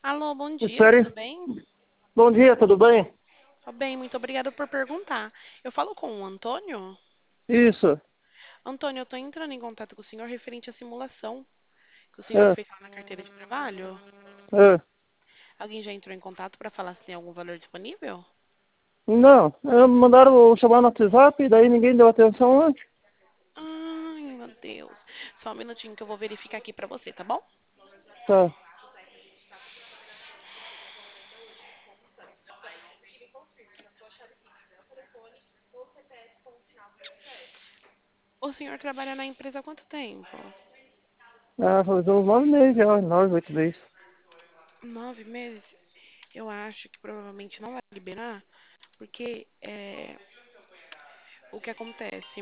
Alô, bom dia, Espere. tudo bem? Bom dia, tudo bem? Tô bem, muito obrigada por perguntar. Eu falo com o Antônio? Isso. Antônio, eu tô entrando em contato com o senhor referente à simulação que o senhor É, fez lá na carteira de trabalho. é. Alguém já entrou em contato para falar se tem algum valor disponível? Não, mandaram eu chamar no WhatsApp e daí ninguém deu atenção antes. Ai, meu Deus. Só um minutinho que eu vou verificar aqui pra você, tá bom? Tá. O senhor trabalha na empresa há quanto tempo? Ah, faz uns 9 meses já, 9, 8 meses. 9 meses? Eu acho que provavelmente não vai liberar, porque o que acontece?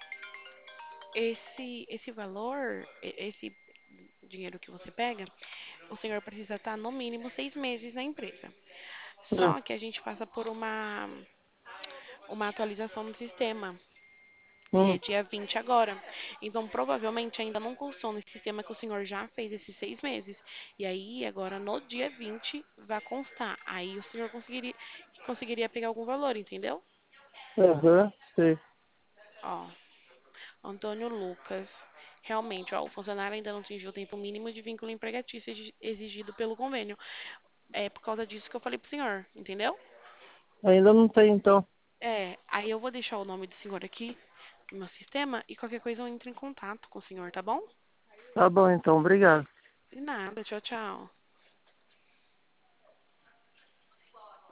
Esse valor, esse dinheiro que você pega, o senhor precisa estar no mínimo 6 meses na empresa. É, Só que a gente passa por uma atualização no sistema. E é hum, dia 20 agora. Então, provavelmente ainda não constou no sistema que o senhor já fez esses 6 meses. E aí, agora no dia 20 vai constar. Aí o senhor conseguiria pegar algum valor, entendeu? sei. Ó, Antônio Lucas. Realmente, ó, o funcionário ainda não atingiu o tempo mínimo de vínculo empregatício exigido pelo convênio. É por causa disso que eu falei pro senhor, entendeu? Ainda não tem, então. Aí eu vou deixar o nome do senhor aqui no meu sistema e qualquer coisa eu entro em contato com o senhor, tá bom? Tá bom, então, obrigado. De nada, tchau, tchau.